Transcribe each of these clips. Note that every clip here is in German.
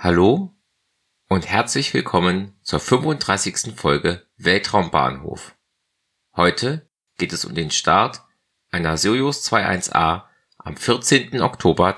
Hallo und herzlich willkommen zur 35. Folge Weltraumbahnhof. Heute geht es um den Start einer Sojus 21A am 14. Oktober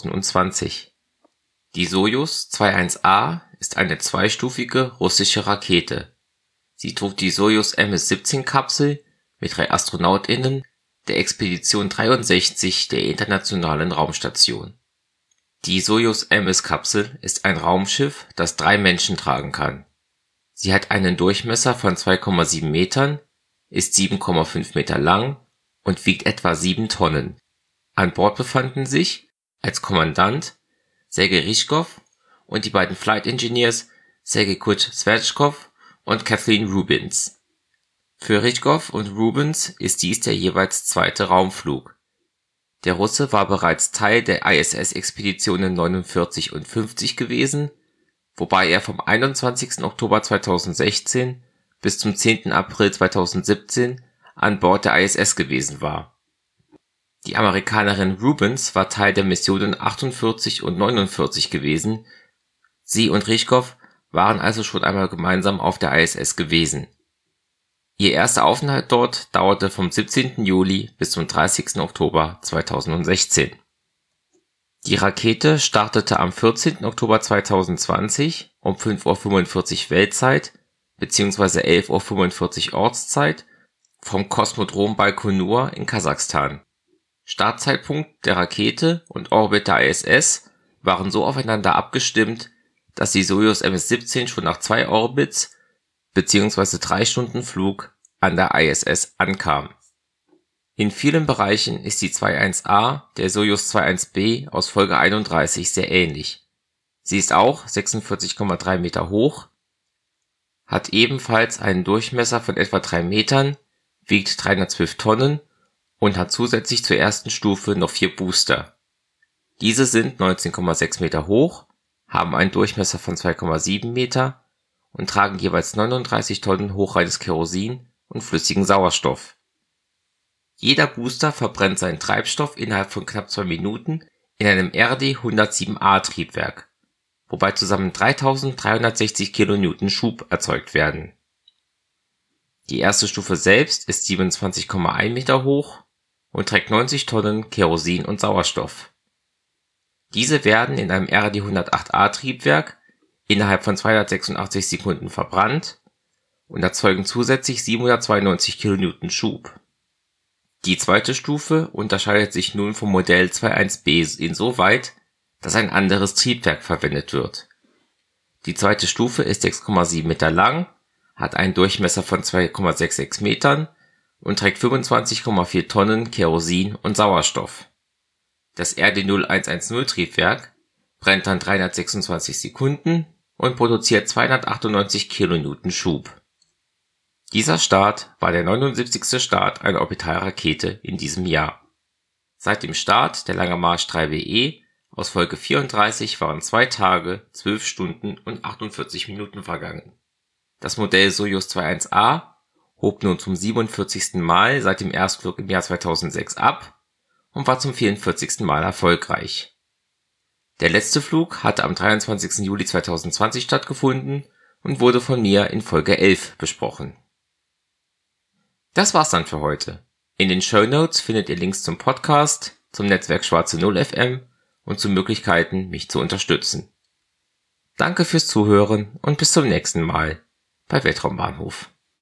2020. Die Sojus 21A ist eine zweistufige russische Rakete. Sie trug die Sojus MS-17-Kapsel mit 3 AstronautInnen der Expedition 63 der Internationalen Raumstation. Die Sojus MS-Kapsel ist ein Raumschiff, das 3 Menschen tragen kann. Sie hat einen Durchmesser von 2,7 Metern, ist 7,5 Meter lang und wiegt etwa 7 Tonnen. An Bord befanden sich als Kommandant Sergei Ryzhkov und die beiden Flight Engineers Sergei Kut-Sverchkov und Kathleen Rubins. Für Ryzhkov und Rubins ist dies der jeweils zweite Raumflug. Der Russe war bereits Teil der ISS-Expeditionen 49 und 50 gewesen, wobei er vom 21. Oktober 2016 bis zum 10. April 2017 an Bord der ISS gewesen war. Die Amerikanerin Rubins war Teil der Missionen 48 und 49 gewesen, sie und Ryzhkov waren also schon einmal gemeinsam auf der ISS gewesen. Ihr erster Aufenthalt dort dauerte vom 17. Juli bis zum 30. Oktober 2016. Die Rakete startete am 14. Oktober 2020 um 5:45 Uhr Weltzeit bzw. 11:45 Uhr Ortszeit vom Kosmodrom Baikonur in Kasachstan. Startzeitpunkt der Rakete und Orbit der ISS waren so aufeinander abgestimmt, dass die Sojus MS-17 schon nach 2 Orbits bzw. 3 Stunden Flug an der ISS ankam. In vielen Bereichen ist die 21A der Sojus 21B aus Folge 31 sehr ähnlich. Sie ist auch 46,3 Meter hoch, hat ebenfalls einen Durchmesser von etwa 3 Metern, wiegt 312 Tonnen und hat zusätzlich zur ersten Stufe noch 4 Booster. Diese sind 19,6 Meter hoch, haben einen Durchmesser von 2,7 Meter und tragen jeweils 39 Tonnen hochreines Kerosin und flüssigen Sauerstoff. Jeder Booster verbrennt seinen Treibstoff innerhalb von knapp 2 Minuten in einem RD-107A Triebwerk, wobei zusammen 3360 kN Schub erzeugt werden. Die erste Stufe selbst ist 27,1 Meter hoch und trägt 90 Tonnen Kerosin und Sauerstoff. Diese werden in einem RD-108A Triebwerk innerhalb von 286 Sekunden verbrannt und erzeugen zusätzlich 792 kN Schub. Die zweite Stufe unterscheidet sich nun vom Modell 21B insoweit, dass ein anderes Triebwerk verwendet wird. Die zweite Stufe ist 6,7 Meter lang, hat einen Durchmesser von 2,66 Metern und trägt 25,4 Tonnen Kerosin und Sauerstoff. Das RD-0110 Triebwerk brennt dann 326 Sekunden und produziert 298 kN Schub. Dieser Start war der 79. Start einer Orbitalrakete in diesem Jahr. Seit dem Start der Langer Marsch 3BE aus Folge 34 waren 2 Tage, 12 Stunden und 48 Minuten vergangen. Das Modell Sojus 21A hob nun zum 47. Mal seit dem Erstflug im Jahr 2006 ab und war zum 44. Mal erfolgreich. Der letzte Flug hatte am 23. Juli 2020 stattgefunden und wurde von mir in Folge 11 besprochen. Das war's dann für heute. In den Shownotes findet ihr Links zum Podcast, zum Netzwerk Schwarze Null FM und zu Möglichkeiten, mich zu unterstützen. Danke fürs Zuhören und bis zum nächsten Mal bei Weltraumbahnhof.